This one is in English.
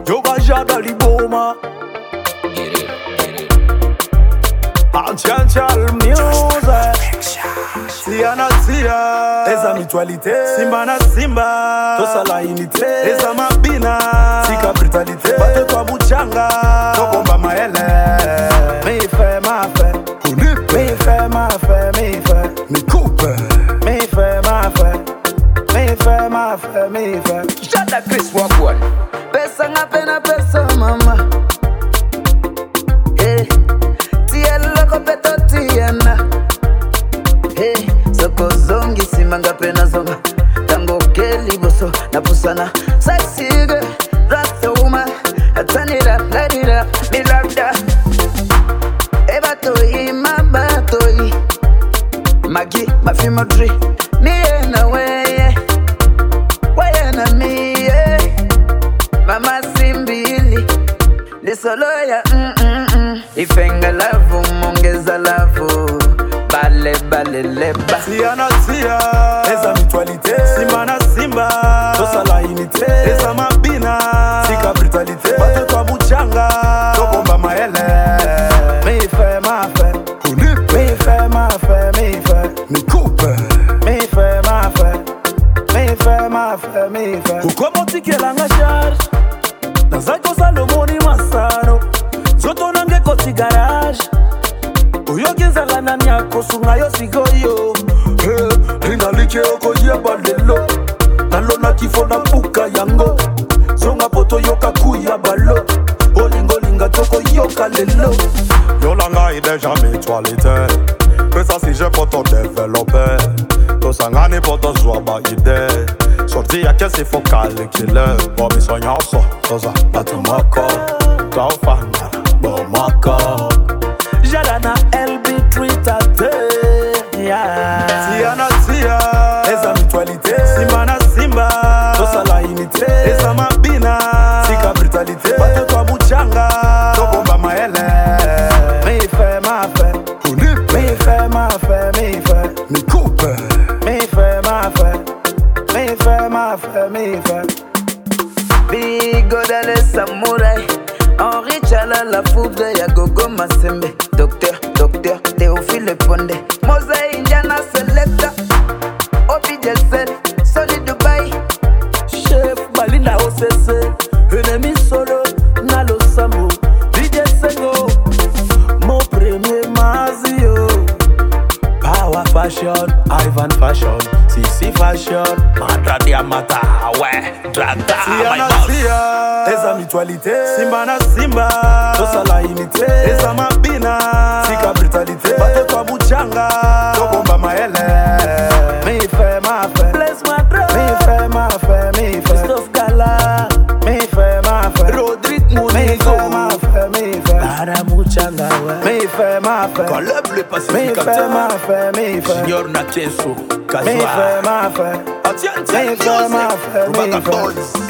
Yoga Jada Liboma Antianchal Music Sia na sia Eza mutualité Simba na Simba Tosa la unité Eza mabina Sika brutalité Bate kwa buchanga Tobomba maele Me fe ma fe Unipe Me fe ma fe Me fe Me coupe Me fe ma fe Me fe ma fe Me fe Jada Chris walk one Pesa nga pena pesa mama Hey Tiela kopeto tiena Hey Soko zongi simanga pena zonga Tango keli boso na pusana Sexy girl Rasta woman I turn it up, light it up Me love that Eba toi, mama toi Magi, mafi modri Me na weye Weye na me Mama simbili Lisolo ya Ifenga lavu, mongeza lavu Bale bale leba Sia na sia Eza mutualité Simba na Simba Tosa la unité Eza mabina Sika brutalité Bate kwa buchanga Tobomba maele Me fe ma fe Unipe Me fe ma fe Me fe Me coupe Me fe ma fe Me fe ma fe Me fe Ukomo tikela nga charge Nazako salomoni masano Zoto nange koti garage Uyogenza lana nyako sunga yo sigoyo Rinalike oko yeba lelo Nalo na kifo na puka yango Zonga poto yoka kuya balo Olingo linga toko yoka lelo Yolanga ide jamais toilette Que ça si je poto développer Tosangani poto zwaba ide Sorti ya kesi fokale kile Bomi sonyoso Toza batumako Taufanga Bomako Jada na LB Tritate Sia na sia Eza mutualité Simba na Simba Tosa la unité Eza mabina Sika brutalité Bate kwa buchanga Tobomba maele Me fe ma fe Unipe Me fe ma fe Me fe Me coupe Me fe ma fe Me fe ma fe Me fe Bigo dale samurai Henri Chala la foudre ya gogo masembe Docteur, Théophile Ponde Moza Indiana selecta Obi Jesel, Sony Dubai Chef Balinda OCC Ennemi solo, Nalo Sambo DJ Sengo Mon premier Mazio Power Fashion, Ivan Fashion Sisi Fashion, Mata Diamata Ouais, Dragda Sia na sia Eza mutualité Simba na Simba Tosa la unité Eza mabina Sika brutalité Bate kwa buchanga Tobomba maele Me fe ma fe Bless my bro Me fe ma fe Me fe Christophe Gala Me fe ma fe Rodrigue Munigo Me fe ma fe Me fe Dara muchanga we Me fe ma fe Caleb le Pacifique Me fe ma fe Me fe Junior Nacheso Me fe ma fe Me fe ma fe Me fe